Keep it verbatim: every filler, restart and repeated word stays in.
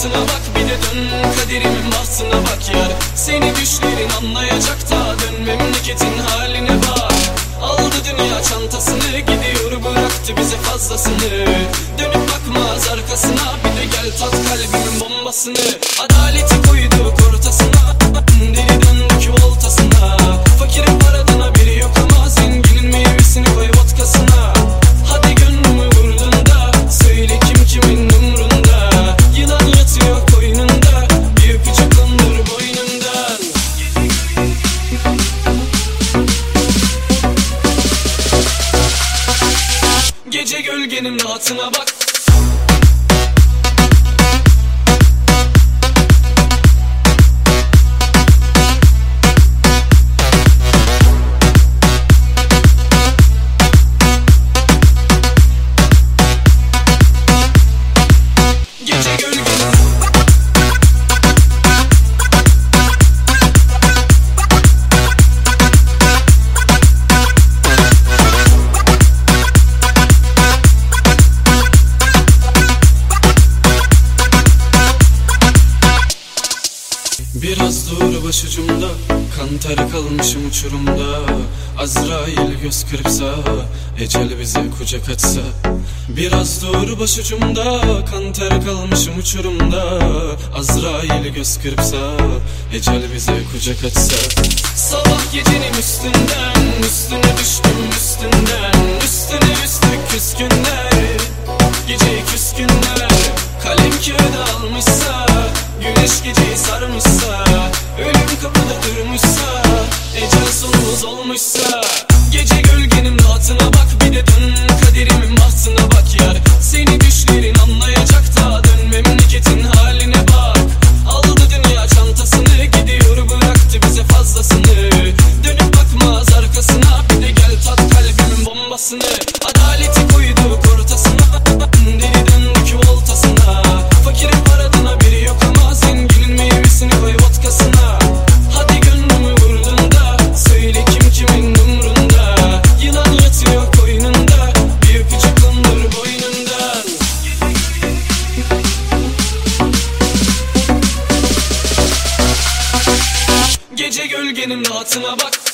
rahatına bak, bir de dön kaderimin bahtına bak yar. Seni düşlerin anlayacak da, dön memleketin haline bak. Aldı dünya çantasını, gidiyor bıraktı bize fazlasını. Dönüp bakmaz arkasına, bir de gel tat kalbimin bombasını. Adaleti koyduk ortasına, deli döndük voltasına. Fakirin paradan haberi yok ama zenginin meyvesini koy vodkasına. Hadi gönlümü vurdun da, söyle kim kimin umrunda. Yılan yatıyor koynunda, bir öpücük kondur boynundan. Gece gölgenin rahatına bak. Biraz dur başucumda, kan ter kalmışım uçurumda. Azrail göz kırpsa, ecel bize kucak açsa. Biraz dur başucumda, kan ter kalmışım uçurumda. Azrail göz kırpsa, ecel bize kucak açsa. Sabah gecenin üstünden, üstüne düştüm üstünden. Üstüne üstlük küskünler, gece küskünler. Kalem kağıdı almışsa, güneş geceyi sarmışsa. Ölüm kapıda durmuşsa, ecel sonumuz olmuşsa. Gece gölgenin rahatına bak, bir de dön kaderimin bahtına bak yar. Seni düşlerin anlayacak da, dön memleketin haline bak. Aldı dünya çantasını, gidiyor bıraktı bize fazlasını. Dönüp bakmaz arkasına, bir de gel tat kalbimin bombasını. Adaleti koyduk ortasına, deli döndük voltasına. Fakirin paradan haberi yok ama zenginin meyvesini koy vodkasına. Hadi gönlümü vurdun da, söyle kim kimin umrunda. Yılan yatıyor koynunda, bir öpücük kondur boynundan. Gece gölgenin rahatına bak.